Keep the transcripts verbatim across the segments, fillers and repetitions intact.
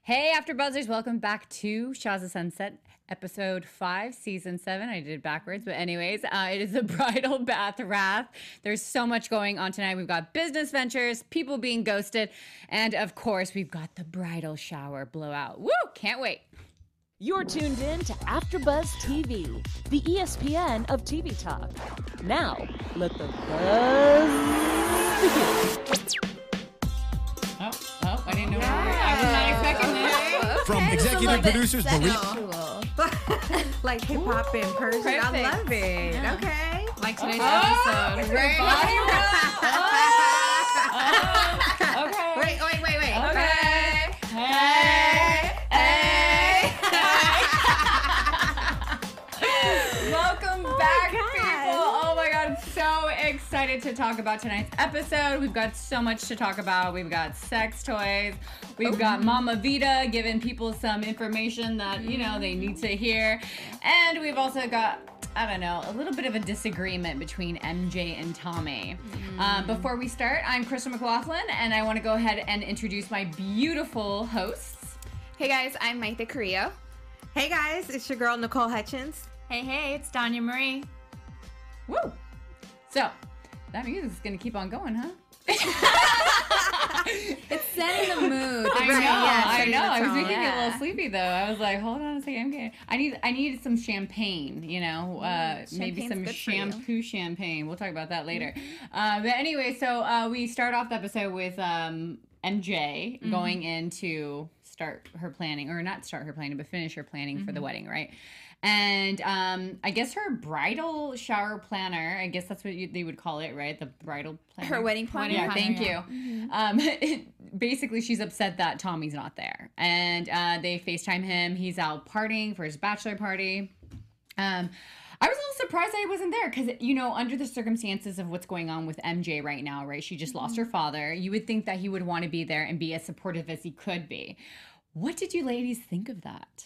Hey, After Buzzers, welcome back to Shaza Sunset, episode five, season seven. I did it backwards, but anyways, uh, it is the Bridal Bath Wrath. There's so much going on tonight. We've got business ventures, people being ghosted, and of course, we've got the bridal shower blowout. Woo! Can't wait. You're tuned in to AfterBuzz T V, the E S P N of T V talk. Now, let the buzz begin. Oh, oh, I didn't know. Yeah. I was not expecting that. From okay, executive producers Marie. Like hip hop in Persian. Perfect. I love it. Yeah. Okay. Like today's oh, episode. Right. oh, okay. Wait, wait, wait, wait. Okay. Hey. Hey. hey. Welcome oh back, people. Oh my God. I'm so excited to talk about tonight's episode. We've got so much to talk about. We've got sex toys. We've got Mama Vita giving people some information that, you know, they need to hear. And we've also got, I don't know, a little bit of a disagreement between M J and Tommy. Mm. Uh, before we start, I'm Crystal McLaughlin, and I want to go ahead and introduce my beautiful hosts. Hey guys, I'm Maitha Carrillo. Hey guys, it's your girl Nicole Hutchins. Hey, hey, it's Danya Marie. Woo! So, that music's going to keep on going, huh? It's setting the mood. I know, yeah, I know. I was tone. making Yeah. me a little sleepy though. I was like, hold on a second, I'm getting. I need, I need some champagne. You know, uh, maybe some good for you. shampoo champagne. We'll talk about that later. Uh, but anyway, so uh, we start off the episode with um, M J Mm-hmm. going in to start her planning, or not start her planning, but finish her planning Mm-hmm. for the wedding, right? And um, I guess her bridal shower planner, I guess that's what you, they would call it, right? The bridal planner. Her wedding planner. Yeah, Wedding thank planner, you. Um, it, basically, she's upset that Tommy's not there. And uh, they FaceTime him. He's out partying for his bachelor party. Um, I was a little surprised that he wasn't there because, you know, under the circumstances of what's going on with M J right now, right? She just lost her father. You would think that he would want to be there and be as supportive as he could be. What did you ladies think of that?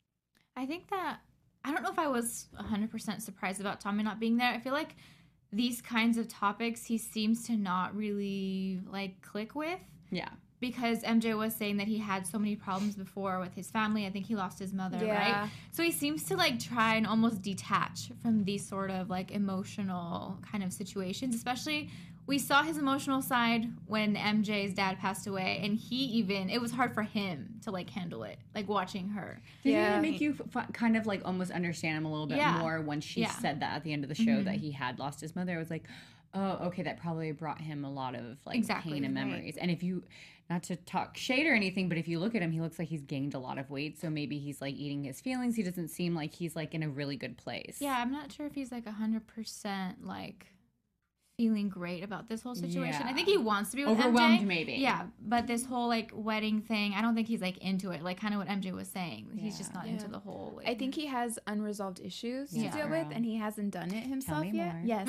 I think that, I don't know if I was one hundred percent surprised about Tommy not being there. I feel like these kinds of topics he seems to not really, like, click with. Yeah. Because M J was saying that he had so many problems before with his family. I think he lost his mother, Yeah. right? So he seems to, like, try and almost detach from these sort of, like, emotional kind of situations. Especially, we saw his emotional side when M J's dad passed away. And he even, it was hard for him to, like, handle it, like, watching her. Did Yeah. it make you f- kind of like almost understand him a little bit Yeah. more when she Yeah. said that at the end of the show Mhm. that he had lost his mother? I was like, oh, okay, that probably brought him a lot of like Exactly, pain and right. memories. And if you, not to talk shade or anything, but if you look at him, he looks like he's gained a lot of weight. So maybe he's like eating his feelings. He doesn't seem like he's like in a really good place. Yeah, I'm not sure if he's like one hundred percent like feeling great about this whole situation. Yeah. I think he wants to be with Overwhelmed, M J. maybe. Yeah, but this whole like wedding thing, I don't think he's like into it. Like kind of what M J was saying. He's Yeah. just not Yeah. into the whole. Like, I think he has unresolved issues Yeah. to deal with, and he hasn't done it himself me yet. more. Yes,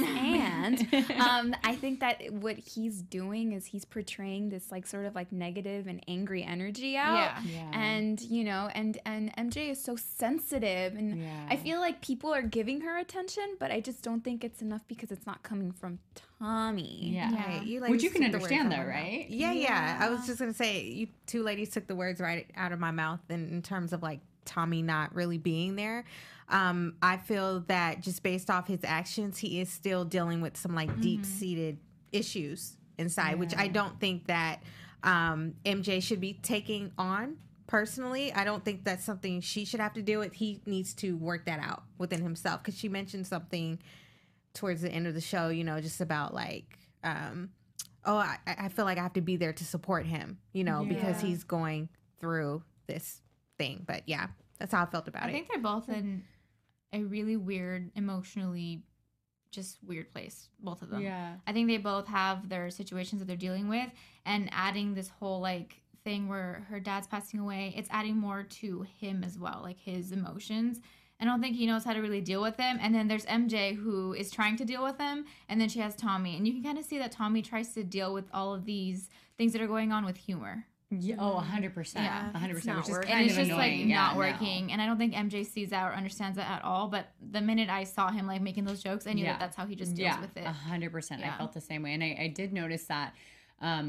and um, I think that what he's doing is he's portraying this like sort of like negative and angry energy out. Yeah. Yeah. And you know, and and M J is so sensitive, and Yeah. I feel like people are giving her attention, but I just don't think it's enough because it's not coming from Tommy. Yeah. Yeah. Right. You Which you ladies can took the words understand out though, of my mouth. right? Yeah, yeah, I was Yeah. just gonna say you two ladies took the words right out of my mouth in, in terms of like Tommy not really being there. Um, I feel that just based off his actions, he is still dealing with some like deep seated issues inside, which I Yeah. don't think that um, M J should be taking on. Personally, I don't think that's something she should have to deal with. He needs to work that out within himself because she mentioned something towards the end of the show, you know, just about like, um, oh, I, I feel like I have to be there to support him, you know, because Yeah. he's going through this thing. But yeah, that's how I felt about I it. think they're both in a really weird, emotionally, just weird place. Both of them. Yeah. I think they both have their situations that they're dealing with, and adding this whole like thing where her dad's passing away, it's adding more to him as well, like his emotions. I don't think he knows how to really deal with them. And then there's M J who is trying to deal with them, and then she has Tommy, and you can kind of see that Tommy tries to deal with all of these things that are going on with humor. Yeah. Oh, one hundred percent. Yeah. one hundred percent. It's Which is not working. And kind it's of just annoying. like Yeah, not no. working. And I don't think M J sees that or understands that at all. But the minute I saw him like making those jokes, I knew Yeah. that that's how he just deals yeah, with it. a hundred percent. I Yeah. felt the same way, and I, I did notice that um,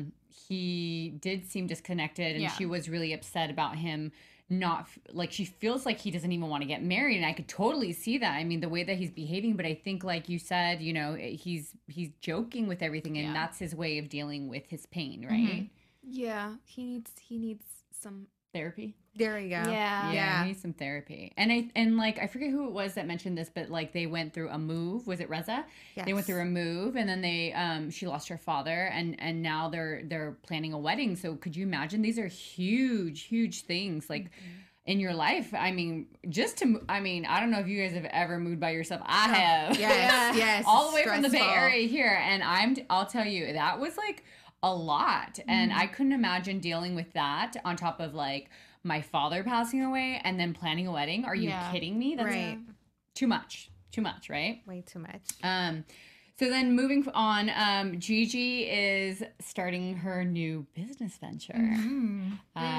he did seem disconnected, and Yeah. she was really upset about him not like she feels like he doesn't even want to get married, and I could totally see that. I mean, the way that he's behaving, but I think like you said, you know, he's he's joking with everything, and Yeah. that's his way of dealing with his pain, right? Yeah, he needs he needs some. Therapy. There we go. Yeah. Yeah, Yeah. he needs some therapy. And I and like I forget who it was that mentioned this, but like they went through a move. Was it Reza? They went Yes. through a move, and then they um she lost her father, and and now they're they're planning a wedding. So could you imagine? These are huge, huge things like in your life. I mean, just to mo- I mean, I don't know if you guys have ever moved by yourself. I have. Yes, yes. All the way from the Bay Stressful. Area here, and I'm I'll tell you that was like a lot, and I couldn't imagine dealing with that on top of like my father passing away and then planning a wedding. Are you Yeah. kidding me? That's Right. too much. Too much, right? Way too much. Um, so then moving on, um, Gigi is starting her new business venture. Mm-hmm.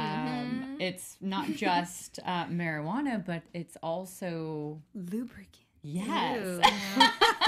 Um, It's not just uh, marijuana, but it's also Lubricant yes. Ew.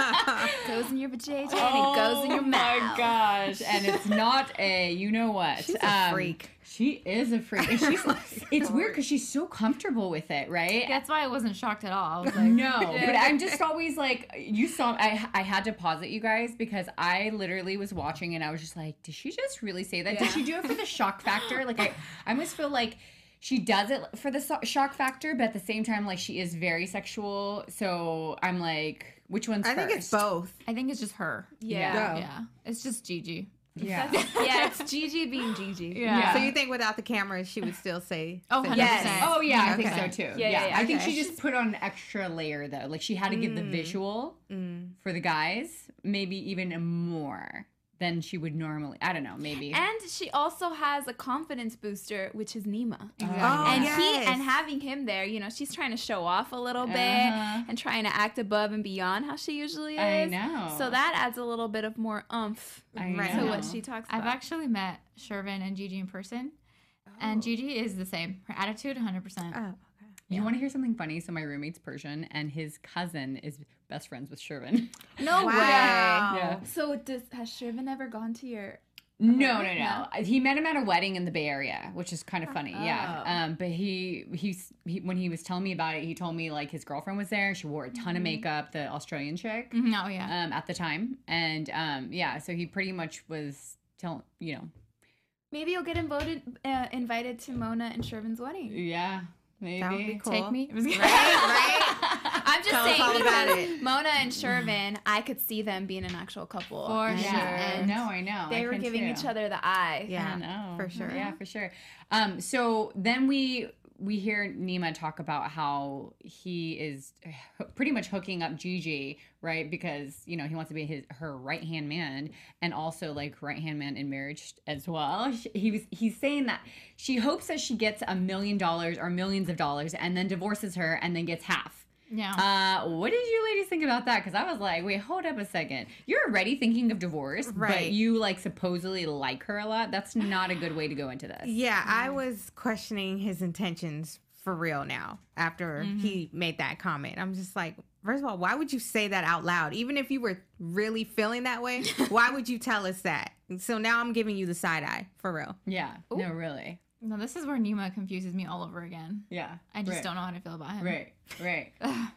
goes in your vajayjay and it goes in your Oh mouth. my gosh! And it's not a you know what? She's a freak. She is a freak. And she's it's weird because she's so comfortable with it, right? That's why I wasn't shocked at all. I was like, No, but I'm just always like, you saw, I, I had to pause it, you guys, because I literally was watching and I was just like, did she just really say that? Did she do it for the shock factor? Like, I, I almost feel like she does it for the so- shock factor, but at the same time, like, she is very sexual. So I'm like, which one's I first? think it's both. I think it's just her. Yeah. Go. Yeah. It's just Gigi. Yeah. Yeah, it's Gigi being Gigi. Yeah. So you think without the cameras, she would still say? Oh, say one hundred yes. percent. Oh yeah, I think Okay. so too. Yeah, Yeah, yeah, yeah. I think Okay. she just put on an extra layer though. Like she had to give the visual for the guys, maybe even more than she would normally. I don't know, maybe. And she also has a confidence booster, which is Nima. Oh, And yes. he and having him there, you know, she's trying to show off a little bit Uh-huh. and trying to act above and beyond how she usually is. I know. So that adds a little bit of more oomph I Right. to know. what she talks I've about. actually met Shervin and Gigi in person, and Gigi is the same. Her attitude, one hundred percent. Oh, You want to hear something funny? So my roommate's Persian, and his cousin is best friends with Shervin. No Wow. way. Yeah. So does has Shervin ever gone to your? No, no, no. He met him at a wedding in the Bay Area, which is kind of funny. Yeah. Oh. Um, but he, he's, he, when he was telling me about it, he told me like his girlfriend was there. She wore a ton of makeup, the Australian chick, Oh yeah. um, at the time. And, um, yeah, so he pretty much was telling, you know, Maybe you'll get invited uh, invited to Mona and Shervin's wedding. yeah, maybe. That would be cool. Take me. right, right. I'm just Tell us saying all about because it. Mona and Shervin, I could see them being an actual couple. For and, sure. Yeah, and no, I know. They I were can giving too. each other the eye. Yeah. I know. for sure. Yeah, for sure. Um, so then we we hear Nima talk about how he is pretty much hooking up Gigi, right? Because you know he wants to be his her right hand man, and also like right hand man in marriage as well. He was he's saying that she hopes that she gets a million dollars or millions of dollars, and then divorces her, and then gets half. Yeah. Uh, what did you ladies think about that? Because I was like, wait, hold up a second. You're already thinking of divorce, but Right. you like supposedly like her a lot. That's not a good way to go into this. Yeah, I was questioning his intentions for real now after he made that comment. I'm just like, first of all, why would you say that out loud? Even if you were really feeling that way, why would you tell us that? So now I'm giving you the side eye for real. Yeah. No, really. No, this is where Nima confuses me all over again. Yeah. I just right. don't know how to feel about him. Right. Right.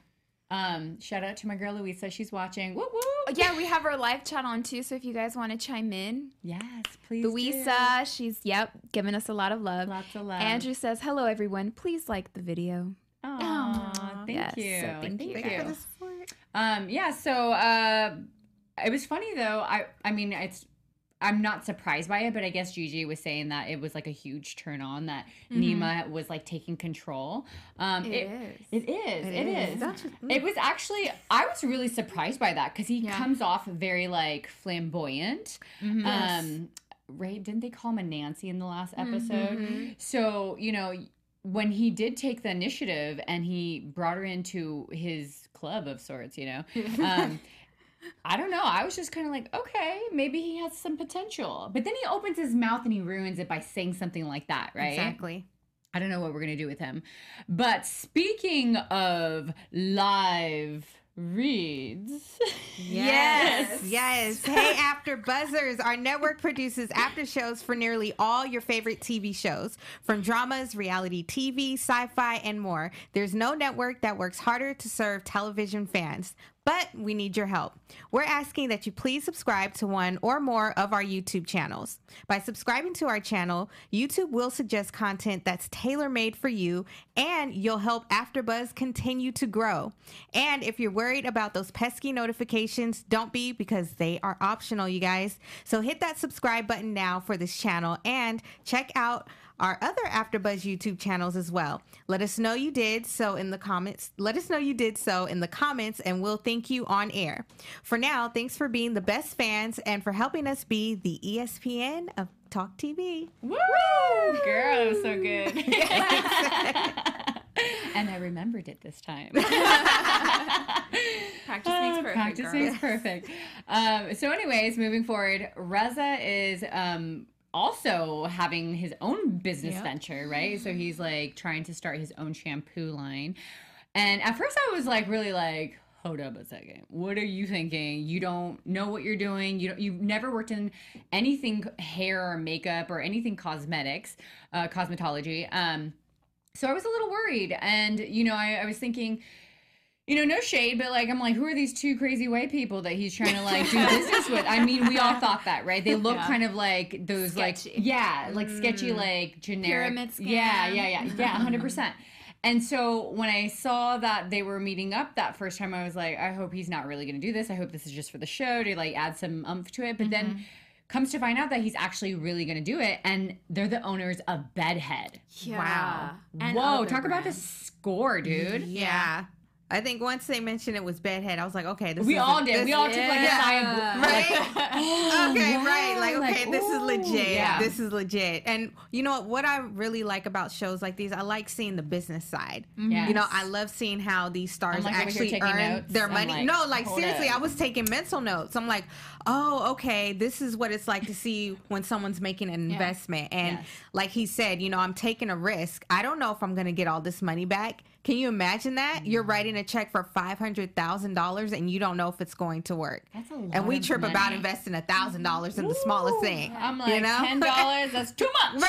um, shout out to my girl Louisa. She's watching. Woo woo. Yeah, we have our live chat on too, so if you guys want to chime in. Yes, please. Louisa, she's, yep, giving us a lot of love. Lots of love. Andrew says, hello, everyone. Please like the video. Aw, thank Yes, you. so thank you. Thank Thank you you. for the support. Um, yeah, so uh, it was funny though. I I mean, it's I'm not surprised by it, but I guess Gigi was saying that it was like a huge turn on that Nima was like taking control. Um, It it, is. It is. It, is. is. Don't you- It was actually I was really surprised by that because he Yeah. comes off very like flamboyant. Um, right? Didn't they call him a Nancy in the last episode? So you know. When he did take the initiative and he brought her into his club of sorts, you know, um, I don't know. I was just kind of like, okay, maybe he has some potential. But then he opens his mouth and he ruins it by saying something like that, right? Exactly. I don't know what we're going to do with him. But speaking of live reads. Yes, yes. Hey, After Buzzers. Our network produces after shows for nearly all your favorite T V shows, from dramas, reality T V, sci-fi, and more. There's no network that works harder to serve television fans. But we need your help. We're asking that you please subscribe to one or more of our YouTube channels. By subscribing to our channel, YouTube will suggest content that's tailor-made for you, and you'll help AfterBuzz continue to grow. And if you're worried about those pesky notifications, don't be, because they are optional, you guys. So hit that subscribe button now for this channel, and check out our other AfterBuzz YouTube channels as well. Let us know you did so in the comments. Let us know you did so in the comments, and we'll thank you on air. For now, thanks for being the best fans and for helping us be the E S P N of Talk T V. Woo! Girl, that was so good. And I remembered it this time. Practice makes perfect. Practice girl. makes perfect. Um, so anyways, moving forward, Reza is... Um, also having his own business Yep. venture, right? So he's like trying to start his own shampoo line. And at first I was like really like, hold up a second. What are you thinking? You don't know what you're doing. You don't, you've never worked in anything hair or makeup or anything cosmetics, uh, cosmetology. Um, so I was a little worried. And, you know, I, I was thinking, you know, no shade, but like, I'm like, who are these two crazy white people that he's trying to like do business with? I mean, we all thought that, right? They look Yeah. kind of like those Sketchy. like, yeah, like sketchy, like generic. Pyramid scam. Yeah, yeah, yeah, yeah, one hundred percent. And so when I saw that they were meeting up that first time, I was like, I hope he's not really going to do this. I hope this is just for the show to like add some umph to it. But then comes to find out that he's actually really going to do it. And they're the owners of Bedhead. Yeah. Wow. And Whoa, other talk about the brands. score, dude. Yeah. I think once they mentioned it was Bedhead, I was like, okay, this We is all a, did. This, We all took like a Yeah. sigh of right? oh, okay, wow. right. Like, okay, Like, this is ooh. legit. Yeah. This is legit. And you know what? What I really like about shows like these, I like seeing the business side. Yes. You know, I love seeing how these stars I'm, like, over here actually taking earn notes. their I'm money. like, no, like hold seriously, up. I was taking mental notes. I'm like, oh, okay, this is what it's like to see when someone's making an investment. And Yes. like he said, you know, I'm taking a risk. I don't know if I'm going to get all this money back. Can you imagine that? You're writing a check for five hundred thousand dollars and you don't know if it's going to work. That's a lot And we of trip money. about investing a thousand dollars in the smallest thing. I'm like, you know? ten dollars, that's too much.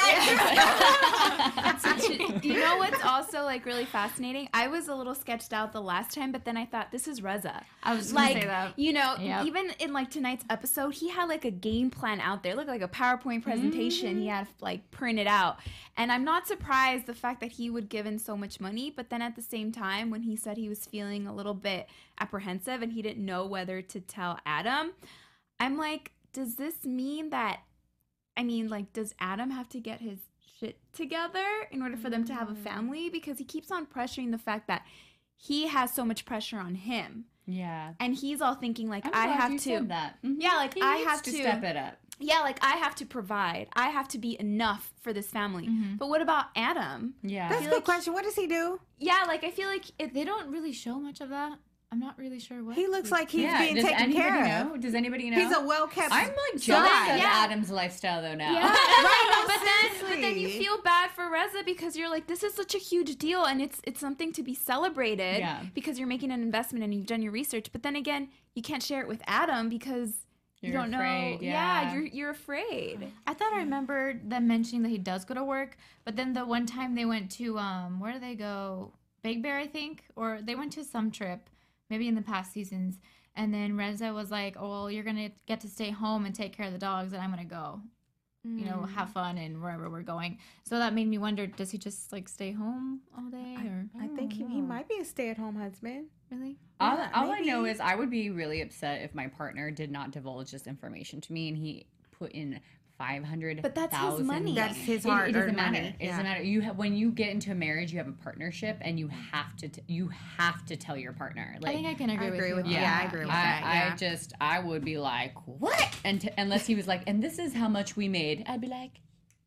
You know what's also like really fascinating? I was a little sketched out the last time, but then I thought this is Reza. I was just gonna like, say that. you know, Yep. even in like tonight's episode, he had like a game plan out there. It looked like a PowerPoint presentation he had like printed out. And I'm not surprised the fact that he would give in so much money, but then at the same time, when he said he was feeling a little bit apprehensive and he didn't know whether to tell Adam, I'm like, does this mean that, I mean, like, does Adam have to get his shit together in order for them to have a family? Because he keeps on pressuring the fact that he has so much pressure on him. Yeah. And he's all thinking like, I'm I glad have you to, said that. Mhm. yeah, like He I needs have to to, step it up. yeah, like I have to provide. I have to be enough for this family. But what about Adam? Yeah. That's a good question. What does he do? Yeah, like I feel like it, They don't really show much of that. I'm not really sure what. He looks like he's yeah. being Does taken anybody care know? of. Does anybody know? He's a well kept. I'm like jealous guy. of yeah. Adam's lifestyle though now. yeah, Right, no, but then but then you seriously. feel bad for Reza because you're like, this is such a huge deal and it's it's something to be celebrated Yeah. because you're making an investment and you've done your research. But then again, you can't share it with Adam because you You're don't afraid, know. yeah. you're you're afraid. I thought I remembered them mentioning that he does go to work, but then the one time they went to um, where do they go? Big Bear, I think, or they went to some trip, maybe in the past seasons. And then Reza was like, "Oh, well, you're gonna get to stay home and take care of the dogs, and I'm gonna go, you know, Mm. have fun and wherever we're going." So that made me wonder: does he just like stay home all day, or I think he, he might be a stay at home husband. really? All, Yeah, all I know maybe. is I would be really upset if my partner did not divulge this information to me and he put in five hundred. But that's his money. That's his It, it hard-earned doesn't matter. money. It doesn't matter. You have, when you get into a marriage, you have a partnership, and you have to t- you have to tell your partner. Like, I think I can agree, I agree with with you. you. Yeah, I agree with I, that. I Yeah. just I would be like, what? And t- unless he was like, and this is how much we made, I'd be like,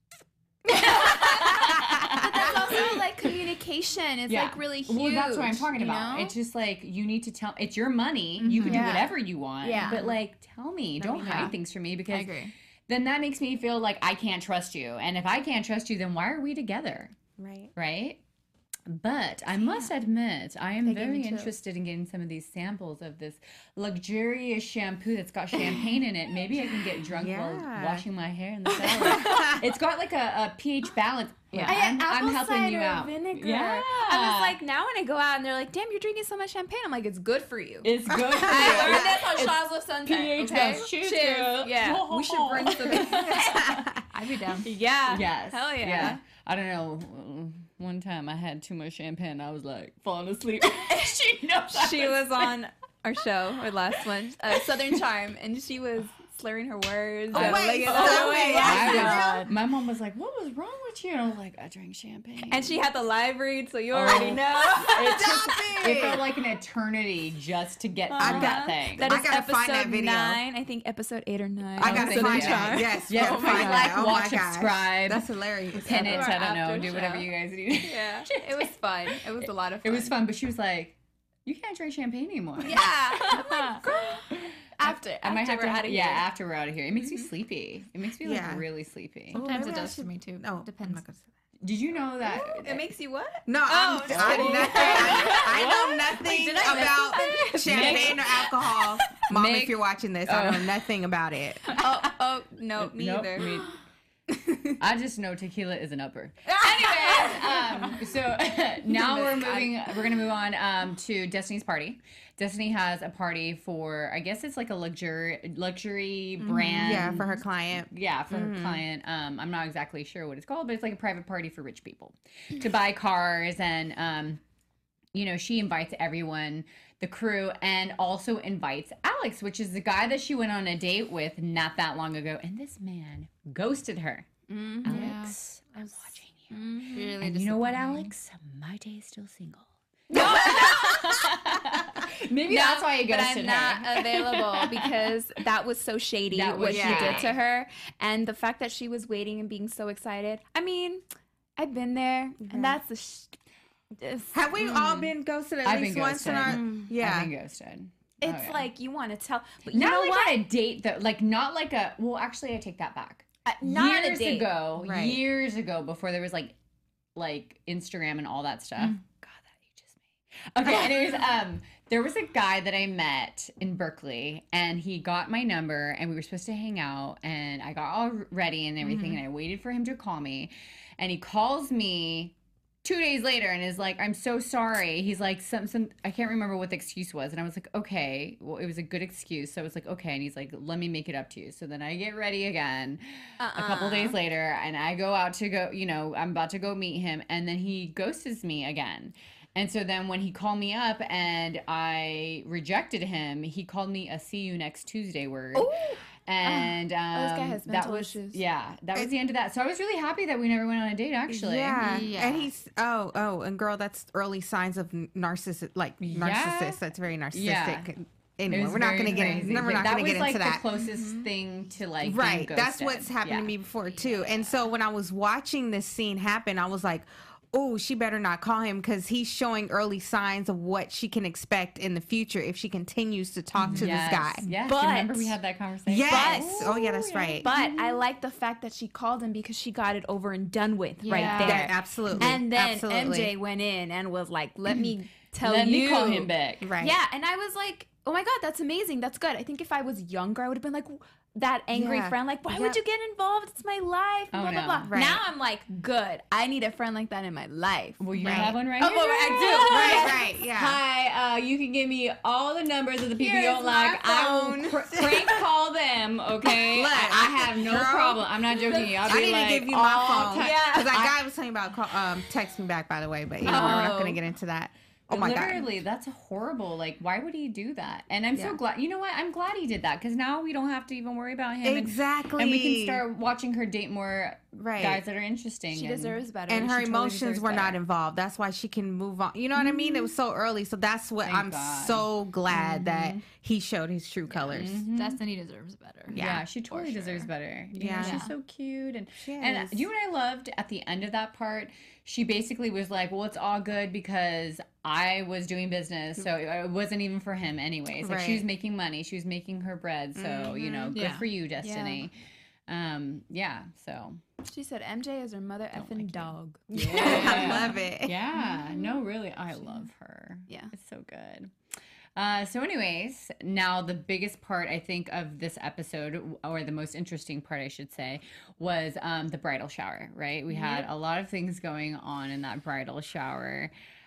But that's also like communication is like really huge. Well, that's what I'm talking you about. know? It's just like you need to tell. It's your money. You can Yeah. do whatever you want. Yeah. But like, tell me. Don't me hide know. things from me I because agree. then that makes me feel like I can't trust you. And if I can't trust you, then why are we together? Right. Right? But I must admit, I am That gave very me chills. interested in getting some of these samples of this luxurious shampoo that's got champagne in it. Maybe I can get drunk while Yeah. washing my hair in the shower. It's got like a, a pH balance. Yeah, I I'm, had apple I'm helping cider you out. vinegar. Yeah. I was like, now when I go out and they're like, damn, you're drinking so much champagne. I'm like, it's good for you. It's good for you. I learned this on It's Shaw's Love Sunshine. pH Okay? balance. Cheers, girl. Yeah, we should bring some. I'd be down. Yeah. Yes. Hell yeah. I don't know. One time I had too much champagne. I was like falling asleep. she knows. I She was on our show, our last one, uh, Southern Charm, and she was slurring her words. Oh, and wait, like- so wait, I yeah. was- my mom was like, "What was wrong with you?" And I was like, "I drank champagne." And she had the live read, so you already Oh. know. it, Stop took, it. it felt like an eternity just to get through Uh-huh. that thing. That I is gotta episode find that video. nine. I think episode eight or nine. I Oh, gotta Southern find Charm. that. Yes, Yeah, gotta oh my find God. that. Oh Watch, my gosh. subscribe. That's hilarious. Pin it. Or I don't know. after Do whatever show. you guys do. Yeah, it was fun. It was a lot of It fun. was fun, but she was like, "You can't drink champagne anymore." Yeah. I'm like, girl. After, I might after have we're to. out of yeah, here. after we're out of here, it makes me sleepy. It makes me like Yeah. really sleepy. Sometimes it maybe I does for should- me too. No, Depends. I'm not gonna say that. Did you know that? It makes you what? No, Oh, I'm, just I'm kidding. nothing. I, I know nothing Did I miss about champagne or alcohol. Mom, Make- if you're watching this, I know nothing about it. Oh, oh, no, me Nope, either. me- I just know tequila is an upper. Anyways, um, so now we're moving. We're gonna move on um, to Destiny's party. Destiny has a party for, I guess it's like a luxury luxury brand. Yeah, for her client. Yeah, for her client. Um, I'm not exactly sure what it's called, but it's like a private party for rich people to buy cars, and um, you know, she invites everyone, the crew, and also invites Alex, which is the guy that she went on a date with not that long ago, and this man ghosted her. Alex, I'm watching you. Really And you know what, disappointing. Alex? My day is still single. Maybe that's why you but ghosted I'm not her. available because that was so shady That was what she shady. did to her, and the fact that she was waiting and being so excited. I mean, I've been there, and that's the. Sh- it's Have we all been ghosted at I've least been once in our? ghosted. Yeah. I've been ghosted. it's Oh, yeah. like you want to tell, but you Not know like what? on a date though, like not like a. Well, actually, I take that back. Uh, not on years a date. ago, Right. years ago, before there was like, like Instagram and all that stuff. Mm. God, that ages me. Okay, anyways, um, there was a guy that I met in Berkeley, and he got my number, and we were supposed to hang out, and I got all ready and everything, Mm-hmm. and I waited for him to call me, and he calls me two days later and is like, "I'm so sorry." He's like, some, some, I can't remember what the excuse was. And I was like, okay, well, it was a good excuse. So I was like, okay. And he's like, let me make it up to you. So then I get ready again a couple days later, and I go out to go, you know, I'm about to go meet him. And then he ghosts me again. And so then when he called me up and I rejected him, he called me a see you next Tuesday word. And um, this guy has that mental was, issues. yeah, that was the end of that. So I was really happy that we never went on a date, actually. Yeah. Yeah. And he's oh oh and girl, that's early signs of narcissist like narcissist. That's very narcissistic. Yeah. Anyway, It was we're not very gonna get crazy, in, we're but not that gonna was get like into that. the closest thing to like being Right. That's ghosted. what's happened Yeah. to me before too. And so when I was watching this scene happen, I was like, oh, she better not call him because he's showing early signs of what she can expect in the future if she continues to talk to Yes. this guy. Yes, But- remember we had that conversation. Yes. But- oh yeah, that's right. But I like the fact that she called him because she got it over and done with right Yeah. there. That- absolutely. And then absolutely. M J went in and was like, "Let me tell Let you." me call him back. Right. Yeah, and I was like, "Oh my god, that's amazing. That's good." I think if I was younger, I would have been like that angry Yeah. friend, like, "Why Yeah. would you get involved? It's my life." Oh, blah blah no. blah. Right. Now I'm like, "Good. I need a friend like that in my life." Well, you Right. have one right Oh, here. well, I girl. do. Right, right, yeah. Hi, uh, you can give me all the numbers of the people you Here's don't my like. I will phone. pr- prank call them, okay? Look, I, I have no girl, problem. I'm not joking. I'll I be need like, to give you all my phone. ti- Yeah. Because that I- guy was talking about call, um, text me back, by the way, but you know, we're not Oh. going to get into that. Oh my God. Literally, that's horrible. Like, why would he do that? And I'm Yeah. so glad. You know what? I'm glad he did that because now we don't have to even worry about him. and- Exactly. And, we can start watching her date more Right. guys that are interesting. She and- deserves better. And her She totally emotions deserves were not better. involved. That's why she can move on. You know what I mean? It was so early. So that's what Thank I'm God. so glad that he showed his true colors. Destiny deserves better. Yeah, Yeah, she totally deserves better. You Yeah. know, she's Yeah. so cute, and She and is. you know what I loved at the end of that part? She basically was like, "Well, it's all good because I was doing business, so it wasn't even for him anyways. Like she was Right. making money, she was making her bread, so you know, good Yeah. for you, Destiny." Um, yeah, so. She said M J is her mother effing like it. dog. Yeah. I love it. Yeah, no, really, I love her. Yeah. It's so good. Uh, so anyways, now the biggest part, I think, of this episode, or the most interesting part, I should say, was um, the bridal shower, right? We had a lot of things going on in that bridal shower.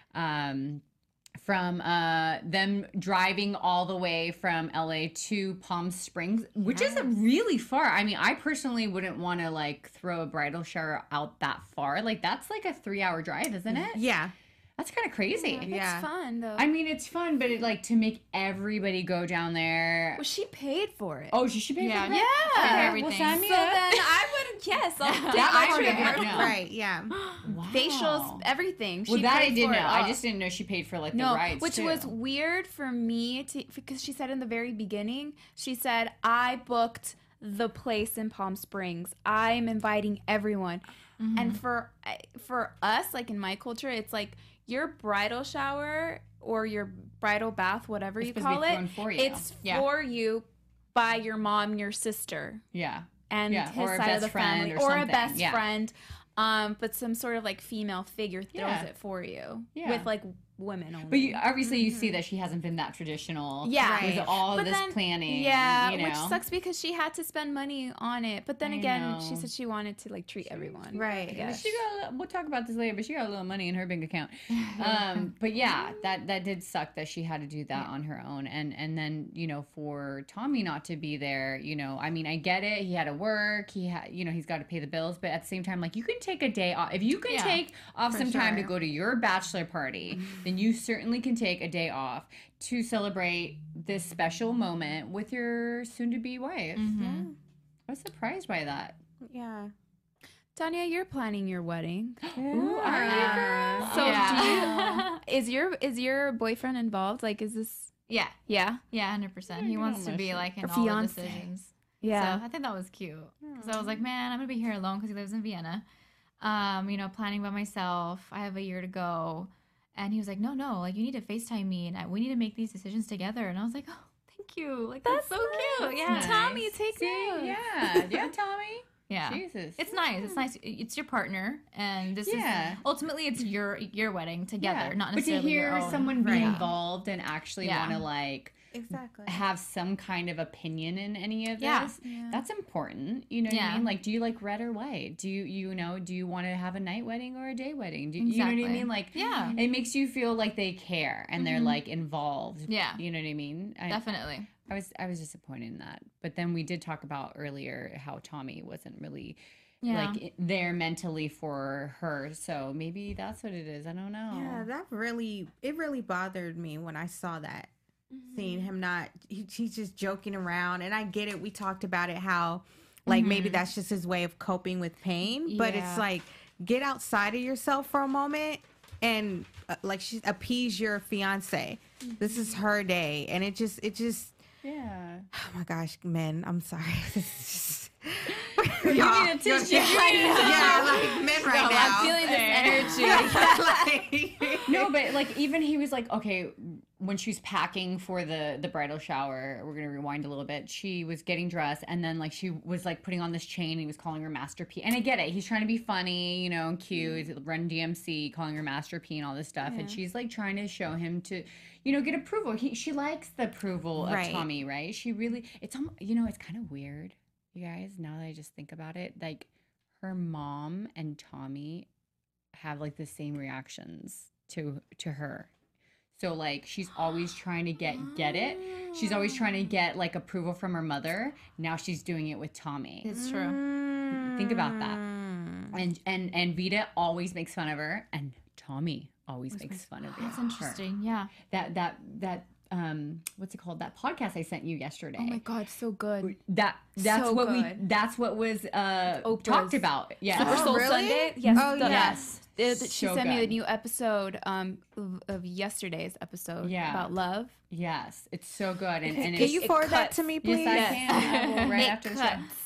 Um, from uh, them driving all the way from L A to Palm Springs, which is really far. I mean, I personally wouldn't want to like throw a bridal shower out that far. Like that's like a three hour drive, isn't it? Yeah. That's kind of crazy. Yeah. It's fun though. I mean, it's fun, but it, like to make everybody go down there. well, she paid for it. Oh, she should pay Yeah. for that? Yeah. Okay, well, Everything. sign me So up. then I would, yes, I'll take That my part I share. didn't know. Right. Yeah. Wow. Facials, everything. Well, She that I paid did for know. it I all. just didn't know she paid for like the No, rides which too. was weird for me to because she said in the very beginning, she said, I booked the place in Palm Springs. I'm inviting everyone. Mm-hmm. And for for us, like in my culture, it's like your bridal shower or your bridal bath, whatever It's you supposed to call be it, thrown for you. it's Yeah. for you by your mom and your sister Yeah. and Yeah, his or a side best of the friend family, or or, a something. best Yeah. friend. Um, but some sort of like female figure throws Yeah. it for you Yeah. with like women only. But you, obviously, you see that she hasn't been that traditional. Yeah. With Right. all But this then- planning. yeah, You know? which sucks because she had to spend money on it. But then I again, she know. said she wanted to like treat everyone. Right. I But guess. she got a li- we'll talk about this later, but she got a little money in her bank account. Um, but yeah, that that did suck that she had to do that on her own, and and then you know for Tommy not to be there, you know, I mean I get it, he had to work, he had you know he's got to pay the bills, but at the same time like you can take a day off if you can Yeah, take off for some time to sure. go to your bachelor party, then you certainly can take a day off to celebrate this special moment with your soon-to-be wife. Mm-hmm. I was surprised by that. Yeah. Tanya, you're planning your wedding. Ooh, are you, girl? So Yeah. do you, is your is your boyfriend involved? Like, is this? Yeah. Yeah. Yeah, one hundred percent. Yeah, He you wants know to be my like in Or all the fiance. decisions. Yeah. So I think that was cute. Because I was like, man, I'm going to be here alone because he lives in Vienna. Um, you know, planning by myself. I have a year to go. And he was like, no, no, like you need to FaceTime me and I, we need to make these decisions together. And I was like, oh, thank you. Like, that's, so cute. Yeah. Nice. Tommy, take See, notes. yeah, yeah, Tommy. Yeah. Jesus, It's nice. It's nice. It's your partner, and this Yeah. is ultimately it's your your wedding together, Yeah. not But to necessarily hear your own. someone be Right. involved and actually Yeah. want to like Exactly. have some kind of opinion in any of Yeah. this, that's important. You know what I Yeah. mean? Like, do you like red or white? Do you you know? Do you want to have a night wedding or a day wedding? Do you know what I Exactly. mean? Like, Yeah. it makes you feel like they care and they're Mhm. like involved. Yeah. you know what I mean? I, Definitely. I was I was disappointed in that, but then we did talk about earlier how Tommy wasn't really Yeah. like there mentally for her, so maybe that's what it is. I don't know. Yeah, that really it really bothered me when I saw that. Seeing him not he, he's just joking around, and I get it. We talked about it how like maybe that's just his way of coping with pain, but Yeah. it's like get outside of yourself for a moment and uh, like she appease your fiance. This is her day, and it just it just Yeah. oh my gosh, men, I'm sorry. This is just, You Y'all- need a tissue. yeah, like men right now. I'm feeling this energy. Like- No, but like even he was like, okay, when she was packing for the the bridal shower, we're gonna rewind a little bit. She was getting dressed, and then like she was like putting on this chain. And he was calling her Master P, and I get it. He's trying to be funny, you know, and cute. He's Run D M C, calling her Master P, and all this stuff. And she's like trying to show him to, you know, get approval. He she likes the approval of Right. Tommy, right? She really. It's almo- you know, it's kind of weird, you guys. Now that I just think about it, like her mom and Tommy have like the same reactions to to her. So like she's always trying to get get it. She's always trying to get like approval from her mother. Now she's doing it with Tommy. It's true. Think about that. Mm. And and and Vita always makes fun of her, and Tommy always makes fun of her. That's interesting. Yeah. That that that um what's it called? That podcast I sent you yesterday. Oh my god, so good. That that's So what we good. that's what was uh Oprah's talked about. Yeah. Super Oh, Soul really? Sunday. Yes. Oh, the- yes. it- she So sent me the good. new episode um of, of yesterday's episode Yeah. about love. Yes. It's so good. And, and Can it's, you it forward that cuts. to me, please? Yes, I can. I will right It after the show. cuts.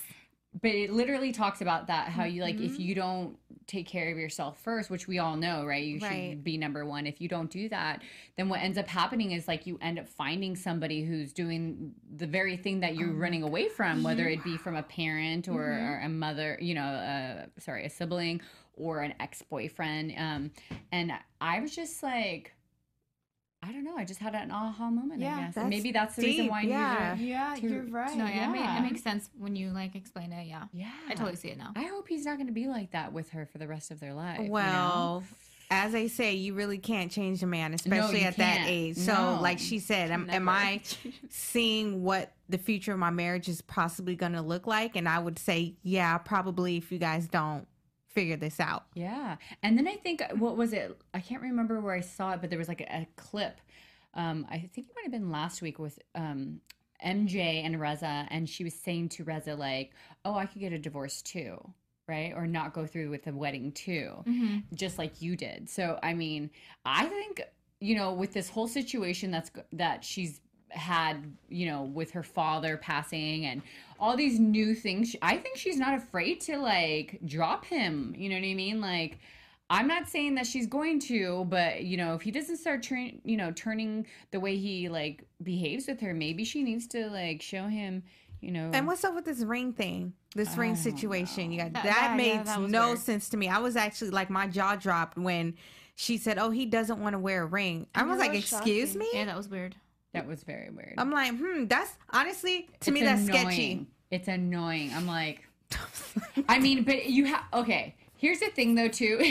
but it literally talks about that, how you like, if you don't take care of yourself first, which we all know, right? You Right. should be number one. If you don't do that, then what ends up happening is like you end up finding somebody who's doing the very thing that you're running away from, whether it be from a parent or, or a mother, you know, uh, sorry, a sibling or an ex-boyfriend. Um, and I was just like, I don't know. I just had an aha moment, Yeah, I guess. that's Maybe that's the reason deep, why yeah. you Yeah, to- you're right. No, yeah, It, made, Yeah. it makes sense when you like explain it. Yeah, Yeah. I totally see it now. I hope he's not going to be like that with her for the rest of their life. you know? Well, as they say, you really can't change a man, especially you at that can't. age. So, No. like she said, am, am Never. I seeing what the future of my marriage is possibly going to look like? And I would say, yeah, probably if you guys don't figure this out. Yeah. And then I think, what was it? I can't remember where I saw it, but there was like a, a clip. Um, I think it might have been last week with um, M J and Reza. And she was saying to Reza, like, oh, I could get a divorce too. Right. Or not go through with the wedding too, just like you did. So, I mean, I think, you know, with this whole situation that's that she's had, you know, with her father passing and all these new things, I think she's not afraid to like drop him. You know what I mean? Like, I'm not saying that she's going to, but you know, if he doesn't start turning, you know, turning the way he like behaves with her, maybe she needs to like show him, you know. And what's up with this ring thing? This ring situation? You got That- that, that- made yeah, that was no weird. sense to me. I was actually like, my jaw dropped when she said, "Oh, he doesn't want to wear a ring." I was that like, was "Excuse shocking. me?" Yeah, that was weird. That was very weird. I'm like, "Hmm, that's honestly to me It's that's annoying. sketchy." It's annoying. I'm like, I mean, but you have, okay. Here's the thing though, too.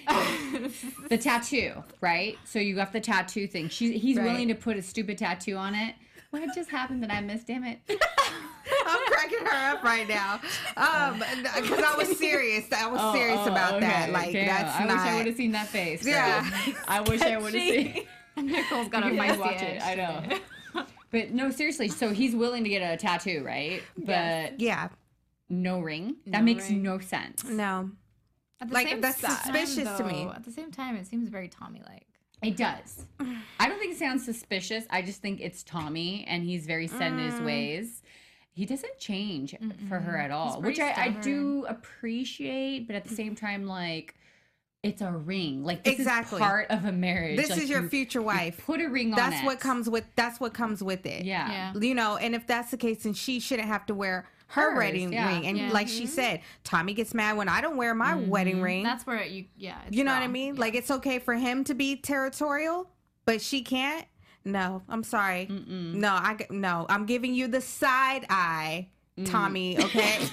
The tattoo, right? So you got the tattoo thing. She's, he's Right. willing to put a stupid tattoo on it. What just happened that I missed? Damn it. I'm cracking her up right now, um, because I was serious. I was Oh, serious oh, about that. okay. Like Damn, that's I not. wish I would have seen that face. girl. Yeah. I wish I would have seen. Nicole's got a You guys feisty watch it. edge I today. know. But no, seriously. So he's willing to get a tattoo, right? But Yeah. no ring. That No makes ring. no sense. No. At the Like, same that's time, suspicious to me. though, At the same time, it seems very Tommy-like. It does. I don't think it sounds suspicious. I just think it's Tommy, and he's very set in his Mm. ways. He doesn't change for her at all, He's which pretty I, I stubborn. do appreciate. But at the same time, like, it's a ring. Like, this Exactly. is part of a marriage. This Like, is your you- future you wife. Put a ring on That's it. what comes with. That's what comes with it. Yeah. Yeah. You know, and if that's the case, then she shouldn't have to wear her Hers, wedding yeah. ring. And Yeah. like she said, Tommy gets mad when I don't wear my wedding ring. That's where you, yeah. It's You know what I wrong. mean? Yeah. Like it's okay for him to be territorial, but she can't. No, I'm sorry. No, I g- no. I'm giving you the side eye, Tommy. Okay.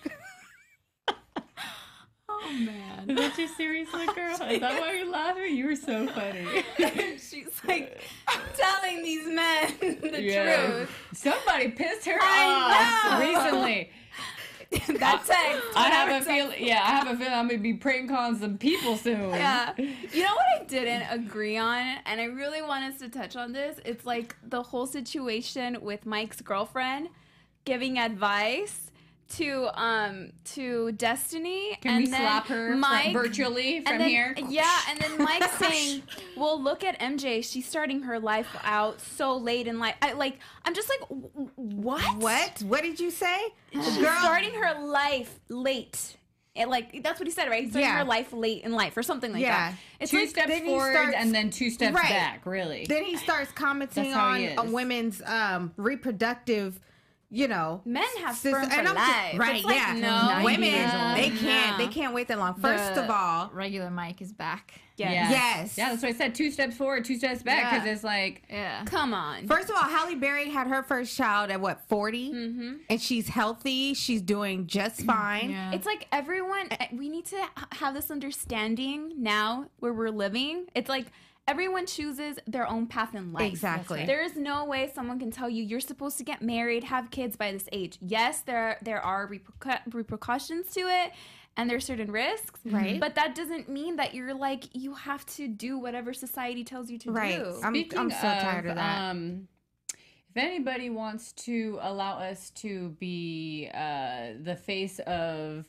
Oh man. Is that your serious look, girl? Is that why you're laughing? You were so funny. She's like telling these men the Yeah. truth. Somebody pissed her I off know. recently. That text. I have a whatever feeling. Yeah, I have a feeling I'm gonna be prank calling some people soon. Yeah. You know what I didn't agree on? And I really want us to touch on this. It's like the whole situation with Mike's girlfriend giving advice to um to Destiny. Can and we then slap her fr- Mike, virtually from and then, here? Yeah, and then Mike saying, "Well, look at M J. She's starting her life out so late in life." I like. I'm just like, "W- what? What? What did you say? She's starting her life late. And like that's what he said, right? He's starting Yeah. her life late in life or something like Yeah. that. It's Two like steps then he forward starts- and then two steps Right. back. Really. Then he starts commenting That's how on he a is. women's um, reproductive, you know. men have sys- sperm for and I'm just- life. right? It's like, yeah. no, Women, yeah. they can't. No. They can't wait that long. First The of all, regular Mike is back. Yes. Yeah. Yes. Yeah, that's what I said. Two steps forward, two steps back. Because Yeah. it's like, Yeah. Come on. first of all, Halle Berry had her first child at what forty, Mm-hmm. and she's healthy. She's doing just fine. Yeah. It's like everyone, eh, we need to h- have this understanding now where we're living. It's like everyone chooses their own path in life. Exactly. There is no way someone can tell you you're supposed to get married, have kids by this age. Yes, there there are repercu- repercussions to it, and there's certain risks. Right. But that doesn't mean that you're like you have to do whatever society tells you to Right. do. I'm, speaking I'm so tired of that. Um, if anybody wants to allow us to be uh, the face of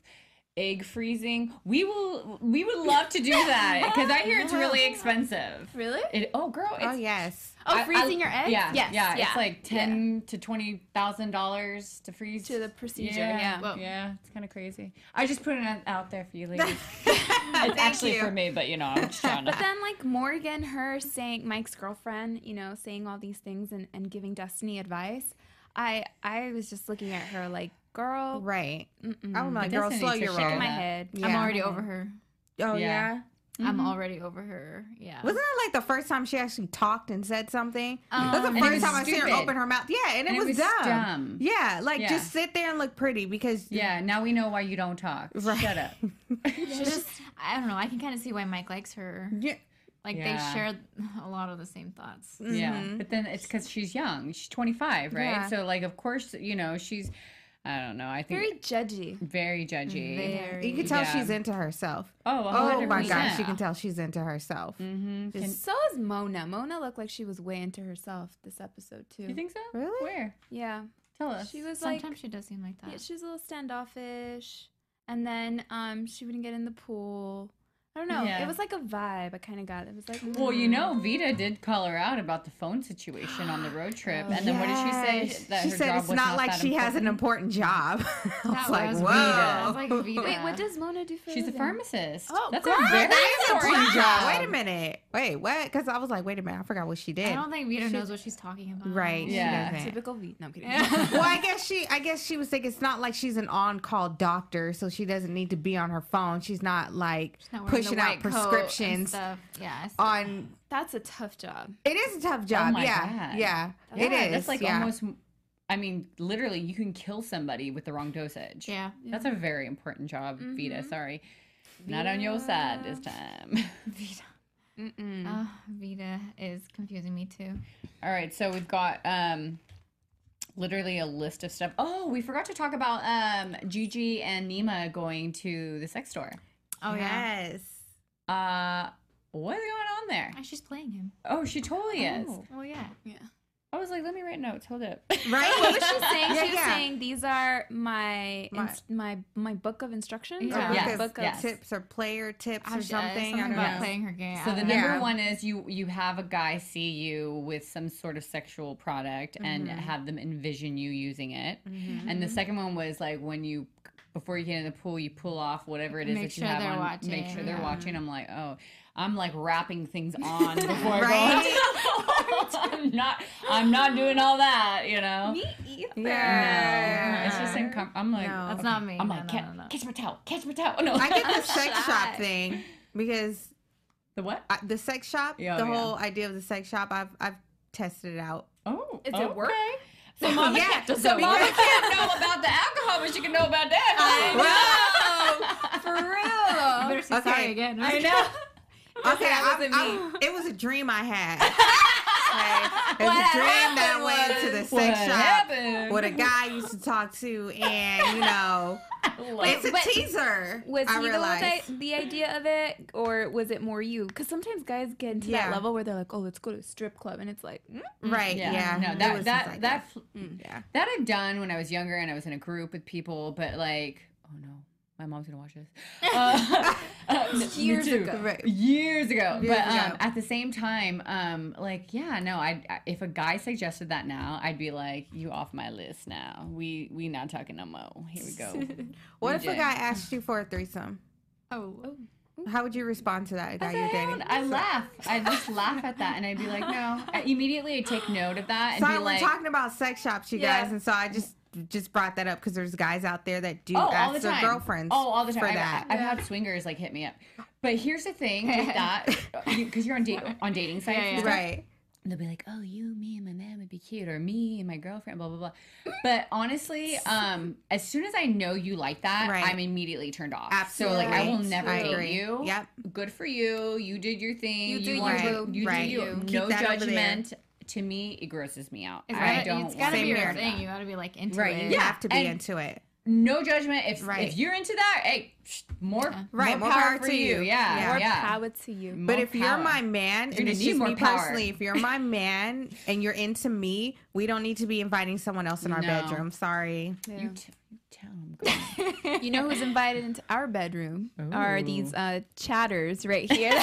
egg freezing. We will. We would love to do that because I hear it's really expensive. Really? It, oh, girl. It's, Oh yes. Oh, I- freezing I- your eggs? Yeah, Yes, yeah. yeah. It's like ten to twenty thousand dollars to freeze To the procedure, Yeah, yeah. Whoa. yeah. It's kind of crazy. I just put it out there for you, ladies. It's actually you. for me, but you know, I'm just trying to. But then, like, Morgan, her saying, Mike's girlfriend, you know, saying all these things and, and giving Destiny advice, I I was just looking at her like, girl, Right. mm-mm. I'm like, It girl, doesn't slow need to your shake roll. in my that. head. I'm Yeah. already over her. Oh Yeah. yeah. I'm Mm-hmm. already over her. Yeah. Wasn't that like the first time she actually talked and said something? That's Um, the and it first was time I seen her stupid. open her mouth. Yeah, and it, And it was, was dumb. dumb. Yeah, like Yeah. just sit there and look pretty because Yeah, now we know why you don't talk. Right. Shut up. She's just, I don't know. I can kind of see why Mike likes her. yeah. Like Yeah. they share a lot of the same thoughts. Yeah, but then it's because she's young. She's twenty-five, right? Yeah. So, like, of course, you know, she's, I don't know. I think Very judgy. very judgy. Very. You can tell Yeah. she's into herself. Oh, Oh my gosh, gosh, you can tell she's into herself. Mm-hmm. Can, So is Mona. Mona looked like she was way into herself this episode too. you think so? Really? Where? Yeah, Tell us. she was like, Sometimes she does seem like that. yeah, she was a little standoffish, and then um, she wouldn't get in the pool. I don't know. Yeah. It was like a vibe. I kind of got it. It was like, Well, you mm. know, Vita did call her out about the phone situation on the road trip, and then what did she say? Yes. That she her said job it's was not like that she has an important? important job. I was That like, was whoa. Vita. I was like, Vita. Wait, what does Mona do for a She's a living? pharmacist. Oh, That's girl, a very That is a important important job. job. Wait a minute. Wait, what? Because I was like, wait a minute. I forgot what she did. I don't think Vita knows what she's talking about. Right. Yeah. She doesn't. Typical V. No, I'm kidding. Well, I guess she. I guess she was thinking it's not like she's an on-call doctor, so she doesn't need to be on her phone. She's not like Not wearing the pushing out white coat and prescriptions stuff. Yeah. I see. on. That's a tough job. It is a tough job. Oh my yeah, God. yeah, Yeah, it is. That's like yeah. almost. I mean, literally, you can kill somebody with the wrong dosage. Yeah. That's a very important job, Mm-hmm. Vita. Sorry. Not on your side this time. Vita. Mm-mm. Oh, Vita is confusing me too. All right, so we've got um literally a list of stuff. Oh, we forgot to talk about um Gigi and Nima going to the sex store. Oh yeah. Yes. Uh what's going on there? Oh, she's playing him. Oh, she totally is. Oh, well, yeah. Yeah. I was like, let me write notes. Hold up. Right. What was she saying? Yeah, she was yeah. saying these are my My- ins- my my book of instructions. Yeah. Or Yes, book of yes. Tips or player tips I or was- something. I Something don't about know. playing her game. So the I number don't know. Yeah. one is you you have a guy see you with some sort of sexual product and Mm-hmm. have them envision you using it. And the second one was like when you before you get in the pool, you pull off whatever it is Make that you sure have they're on. watching. Make sure they're Yeah. watching. I'm like, oh, I'm like wrapping things on before I Right? go. I'm not. I'm not doing all that. You know. Me either. No, it's just uncomfortable. I'm like, No. That's not me. I'm No, like, no, catch, no, no. catch my towel, catch my towel. No, I get the sex Shy. shop thing because the what? I, the sex shop, Yeah, the yeah. whole idea of the sex shop, I've I've tested it out. Oh, Is it okay. work? So mama, Yeah, can't, does so it mama work? can't know about the alcohol, but she can know about that. For real. You better say Okay. sorry again. I know. Okay, that I'm- wasn't I'm- it was a dream I had. Okay? It was a dream that I went to the What sex shop happened? with a guy I used to talk to, and you know, it's a but teaser. Was I he realized. the one that the idea of it, or was it more you? Because sometimes guys get into Yeah. that level where they're like, "Oh, let's go to a strip club," and it's like, mm, Right? Yeah, Yeah. no, It that was that just that like yeah. that I've done when I was younger and I was in a group with people, but like, oh no, my mom's gonna watch this. Uh, uh, me Years too. ago. Right. Years ago, Years but um, ago. at the same time, um, like, yeah, no, I if a guy suggested that now, I'd be like, you off my list now. We we not talking no more. Here we go. What if B J. a guy asked you for a threesome? Oh. How would you respond to that? A guy you're dating? I laugh. I just laugh at that, and I'd be like, no. I, immediately, I take note of that and Sorry, be we're like, talking about sex shops, you Yeah. guys, and so I just just brought that up because there's guys out there that do oh, all ask the their time. girlfriends. Oh, all the time. for I've, that. I've had swingers like hit me up, but here's the thing with that, because you're on date on dating sites, Yeah, and yeah. stuff, Right. and they'll be like, oh, you, me, and my man would be cute, or me and my girlfriend, blah blah blah. But honestly, um, as soon as I know you like that, Right. I'm immediately turned off. Absolutely. So like, I will never I date agree. you. Yep. Good for you. You did your thing. You do want you, to- You right. do you. Keep No that over there. judgment. To me, it grosses me out. It's I gotta, don't. it's gotta want be to your do thing. that. You gotta be like into Right. it. You Yeah, have to be and- into it. No judgment. If Right. if you're into that, hey, sh- more Right, more, more power, power for to you. you. Yeah, Yeah. more yeah. power to you. But More if you're power. my man, You're and gonna it's need just more me power. personally, if you're my man and you're into me, we don't need to be inviting someone else in our No. bedroom. Sorry. Yeah. You, t- you tell him, welcome. You know who's invited into our bedroom are these uh, chatters right here.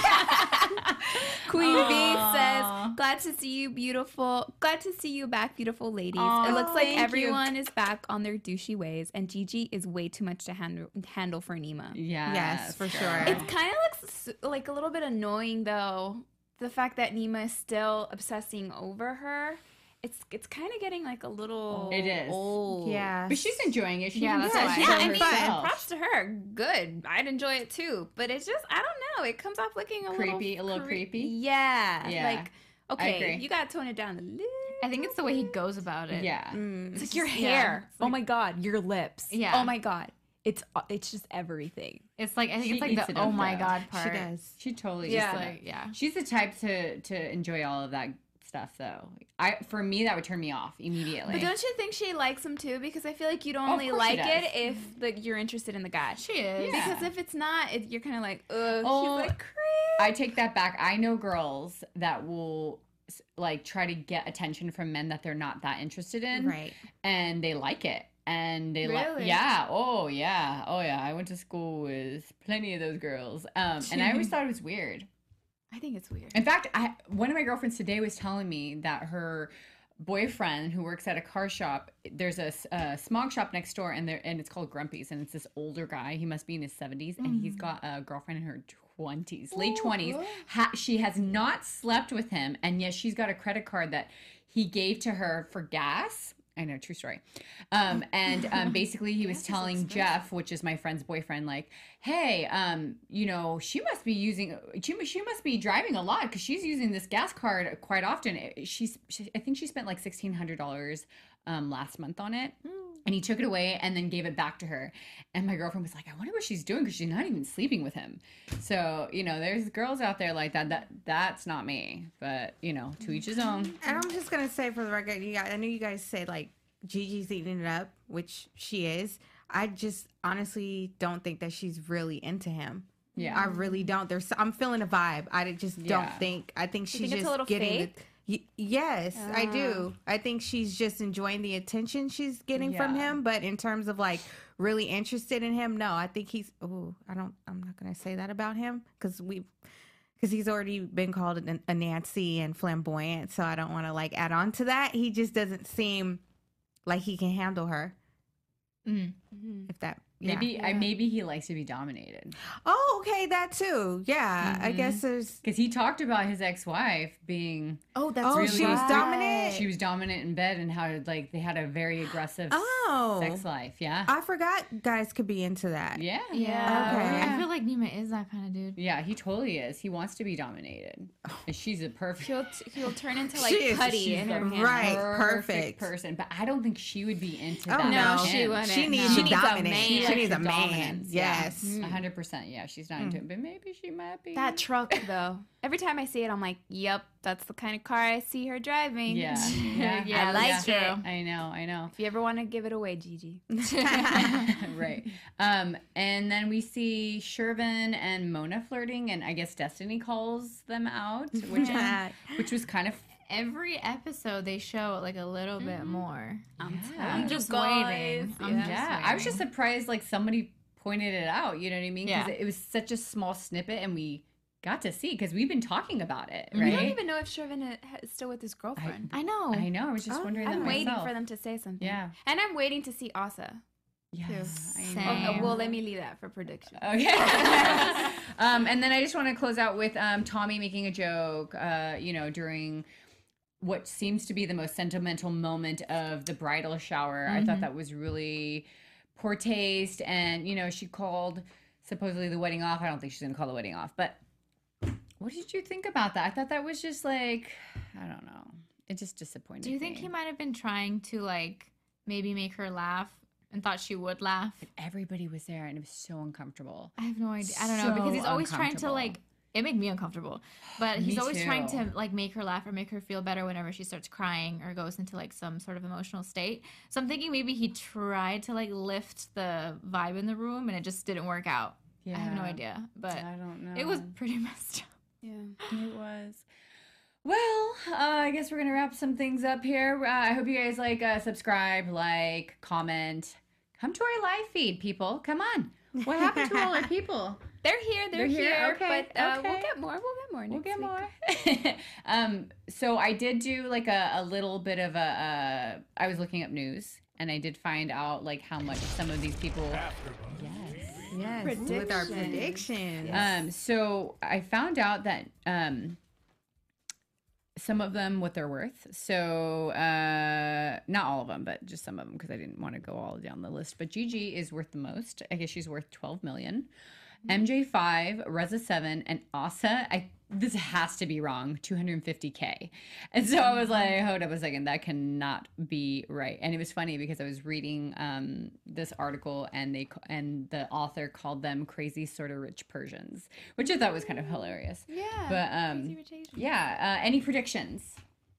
Queen B says, "Glad to see you, beautiful. Glad to see you back, beautiful ladies. Aw, it looks like thank you. everyone is back on their douchey ways, and Gigi is way too much to handle handle for Nima. Yes, Yes, for girl. sure. It's kind of looks like a little bit annoying though. The fact that Nima is still obsessing over her." It's it's kind of getting like a little It is. old. Yeah. But she's enjoying it. She Yeah, can that's yeah, why. she's Yeah, on I mean, herself. props to her. Good. I'd enjoy it too. But it's just, I don't know. It comes off looking a Creepy, a little little creepy? Yeah. Yeah. Like, okay, agree. you gotta tone it down a little. I think it's the way he goes about it. Yeah. It's like your Yeah, hair. it's oh like- my god, your lips. Yeah. Oh my god. It's it's just everything. It's like I think She it's like eats the it oh up, my though. god part. She does. She totally Yeah. is. Like, yeah. She's the type to to enjoy all of that stuff though. I for me that would turn me off immediately. But don't you think she likes him too? Because I feel like you'd of only course she like it does. if the, you're interested in the guy. She is. Yeah. Because if it's not, it, you're kind of like, ugh. Oh, she's like, creep. I take that back. I know girls that will s- like try to get attention from men that they're not that interested in, Right. and they like it. And they like, Really? yeah, oh yeah, oh yeah. I went to school with plenty of those girls, um, and I always thought it was weird. I think it's weird. In fact, I, one of my girlfriends today was telling me that her boyfriend, who works at a car shop, there's a, s- a smog shop next door, and there and it's called Grumpy's, and it's this older guy. He must be in his seventies, and he's got a girlfriend in her twenties, late twenties. Ha- she has not slept with him, and yet she's got a credit card that he gave to her for gas. I know, true story. Um, and um, basically, he was telling Jeff, which is my friend's boyfriend, like, "Hey, um, you know, she must be using, she, she must be driving a lot because she's using this gas card quite often. She's, she, I think she spent like sixteen hundred dollars um, last month on it." And he took it away and then gave it back to her. And my girlfriend was like, "I wonder what she's doing because she's not even sleeping with him." So, you know, there's girls out there like that. That that's not me. But, you know, to each his own. And I'm just gonna say for the record, you guys, I know you guys said like Gigi's eating it up, which she is. I just honestly don't think that she's really into him. Yeah. I really don't. There's, I'm feeling a vibe. I just don't Yeah. think. I think she's think it's a just little getting fake? the. Y- yes, I do. I think she's just enjoying the attention she's getting from Yeah. him. But in terms of like really interested in him, no. I think he's. Oh, I don't. I'm not gonna say that about him because we. Because he's already been called a, a Nancy and flamboyant, so I don't want to like add on to that. He just doesn't seem like he can handle her. Mhm. If that yeah. Maybe I maybe he likes to be dominated. Oh, okay, that too. Yeah, I Mhm. guess there's. Because he talked about his ex-wife being Oh, that's Oh, really- she was Right. dominant. she was dominant in bed and how like they had a very aggressive Oh, sex life. Yeah. I forgot guys could be into that. yeah. Yeah. Okay. I feel like Nima is that kind of dude. Yeah, he totally is. He wants to be dominated. And she's a perfect He'll, t- he'll turn into like She is- putty she's in the her hand. Right. perfect. person. But I don't think she would be into Oh, that. no, with she him. wouldn't. She No. needs She a needs a dominant. man. She likes needs the a man. dominance, yeah. Yes. A hundred percent. Yeah, she's not into it. But maybe she might be. That truck though. Every time I see it, I'm like, yep, that's the kind of car I see her driving. Yeah. Yeah. I like yeah. it. I know, I know. If you ever want to give it away, Gigi. Right. Um, and then we see Shervin and Mona flirting, and I guess Destiny calls them out, which which was kind of Every episode they show it like a little bit more. I'm Yeah. I'm just guys, waiting. I'm yeah. just yeah. I was just waiting. surprised like somebody pointed it out. You know what I mean? Because Yeah. it was such a small snippet, and we got to see because we've been talking about it, Mhm. right? I don't even know if Shervin is still with his girlfriend. I know. I know. I was just Oh, wondering. I'm that waiting myself. for them to say something. Yeah. And I'm waiting to see Asa. Yes. I Same. know. Oh, well, let me leave that for prediction. Okay. um, and then I just want to close out with um, Tommy making a joke, uh, you know, during what seems to be the most sentimental moment of the bridal shower. I thought that was really poor taste. And, you know, she called supposedly the wedding off. I don't think she's going to call the wedding off. But what did you think about that? I thought that was just like, I don't know. It just disappointed Do you think me. he might have been trying to like maybe make her laugh and thought she would laugh? Everybody was there and it was so uncomfortable. I have no idea. I don't know So because he's always trying to uncomfortable. like. It made me uncomfortable, but he's Me always trying too. to like make her laugh or make her feel better whenever she starts crying or goes into like some sort of emotional state. So I'm thinking maybe he tried to like lift the vibe in the room and it just didn't work out. I have no Yeah. idea, but I don't know. it was pretty messed up. Yeah. It was. Well, uh, I guess we're gonna wrap some things up here. Uh, I hope you guys like, uh, subscribe, like, comment, come to our live feed, people. Come on. What happened to all our people? They're here. They're, They're here? here. Okay, But uh, okay. we'll get more. We'll get more. We'll next get week. more. um, so I did do like a, a little bit of a, uh, I was looking up news and I did find out like how much some of these people, yes. Yes, with our predictions. Um, so I found out that, um, some of them what they're worth. So uh, not all of them, but just some of them because I didn't want to go all down the list. But Gigi is worth the most. I guess she's worth twelve million. M J five, Reza seven, and Asa. I this has to be wrong. two hundred fifty K. And so I was like, hold up a second, that cannot be right. And it was funny because I was reading um, this article and they and the author called them crazy sort of rich Persians, which I thought was kind of hilarious. Yeah. But um, crazy rich Asians. yeah. Uh, any predictions?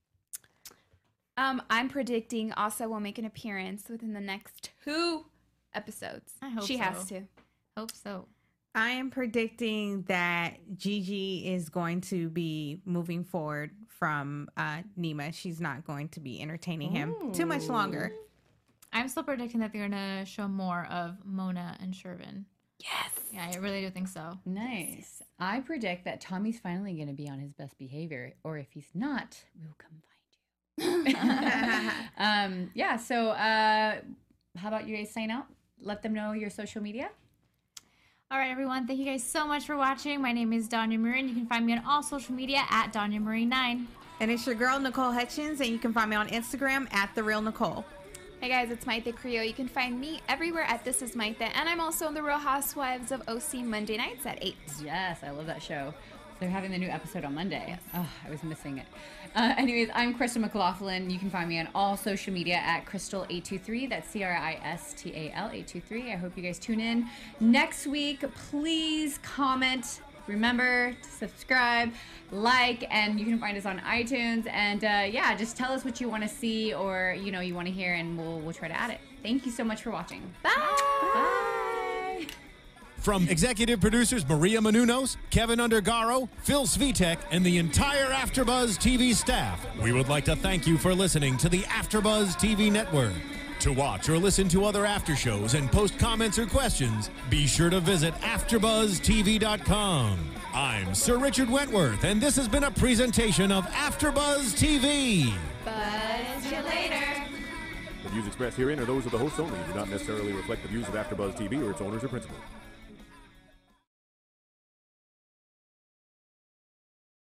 Um, I'm predicting Asa will make an appearance within the next two episodes. I hope she so. has to. Hope so. I am predicting that Gigi is going to be moving forward from uh, Nima. She's not going to be entertaining him too much longer. I'm still predicting that they're gonna show more of Mona and Shervin. Yes. Yeah, I really do think so. Nice. I predict that Tommy's finally going to be on his best behavior, or if he's not, we will come find you. um, yeah. So, uh, how about you guys sign out? Let them know your social media. All right, everyone. Thank you guys so much for watching. My name is Danya Marin. You can find me on all social media at Danya Marin nine. And it's your girl, Nicole Hutchins, and you can find me on Instagram at The Real Nicole. Hey guys, it's Maite Creo. You can find me everywhere at This Is Maite, and I'm also on The Real Housewives of O C Monday nights at eight. Yes, I love that show. They're having the new episode on Monday. Yes. Oh, I was missing it. Uh, anyways, I'm Crystal McLaughlin. You can find me on all social media at Crystal eight two three. That's C R I S T A L eight two three. I hope you guys tune in next week. Please comment. Remember to subscribe, like, and you can find us on iTunes. And uh, yeah, just tell us what you want to see or you know you want to hear, and we'll we'll try to add it. Thank you so much for watching. Bye. Bye. From executive producers Maria Menounos, Kevin Undergaro, Phil Svitek, and the entire AfterBuzz T V staff, we would like to thank you for listening to the AfterBuzz T V network. To watch or listen to other after shows and post comments or questions, be sure to visit after buzz T V dot com. I'm Sir Richard Wentworth, and this has been a presentation of AfterBuzz T V. Buzz you later. The views expressed herein are those of the hosts only and do not necessarily reflect the views of AfterBuzz T V or its owners or principals.